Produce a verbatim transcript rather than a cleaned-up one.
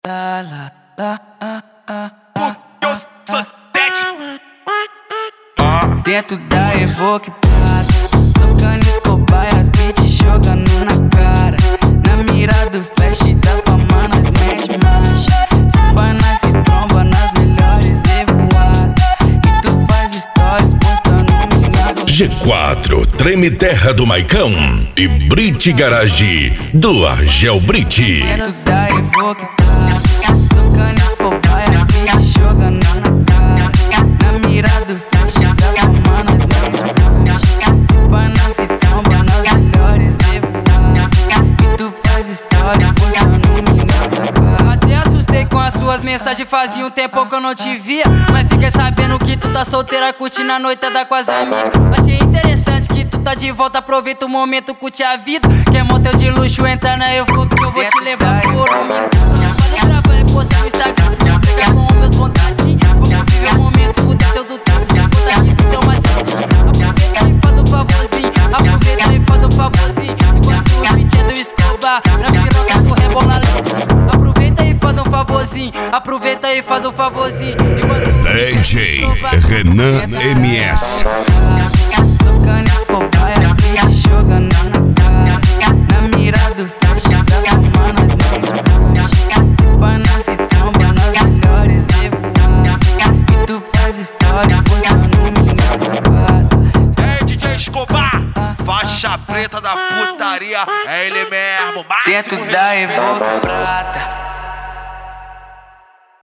lá, lá, lá, ah, ah, Porque eu sou sete. dentro da Evoque Prata, tocando Escobar e as beats jogando na cara. Na mira do flash da fama nós mete marcha. Se pá nós se tromba nas melhores revoadas. E tu faz stories postando minha G quatro, Treme Terra do Maicão e Brit Garage do Argel Brit. dentro da Evoque Prata, tocando Escobar e as beats jogando na cara. Na mira do flash da fama nós mete marcha. Se pá nós se tromba nas melhores revoadas. E tu faz stories postando minha cara. Até assustei com as suas mensagens, fazia um tempo que eu não te via. Mas fiquei sabendo que tu tá solteira, curtindo a noitada com as amigas. Achei interessante que tu tá de volta, aproveita o momento, curte a vida. Quer motel de luxo, entra na Evoque que eu vou te levar por um minuto. Pode gravar e postar no Instagram, se já pegar com os meus contatinhos. Vamos viver o momento, fuder teu do tempo, se conta aqui tu tem uma setinha. Aproveita e faz um favorzinho, aproveita e faz um favorzinho. Enquanto o beat é do Escobar, na piroca tu rebola lentinho. Aproveita e faz um favorzinho, aproveita e faz um favorzinho. Enquanto D J Renan M S. Tocando Escobar e as beats jogando na cara. Na mira do flash da fama nós mete marcha. Se pá nós se tromba nas melhores revoadas. E tu faz história postando minha babada. É D J Escobar, faixa preta da putaria. É ele mesmo, máximo Dentro da respeito. Evoque Prata.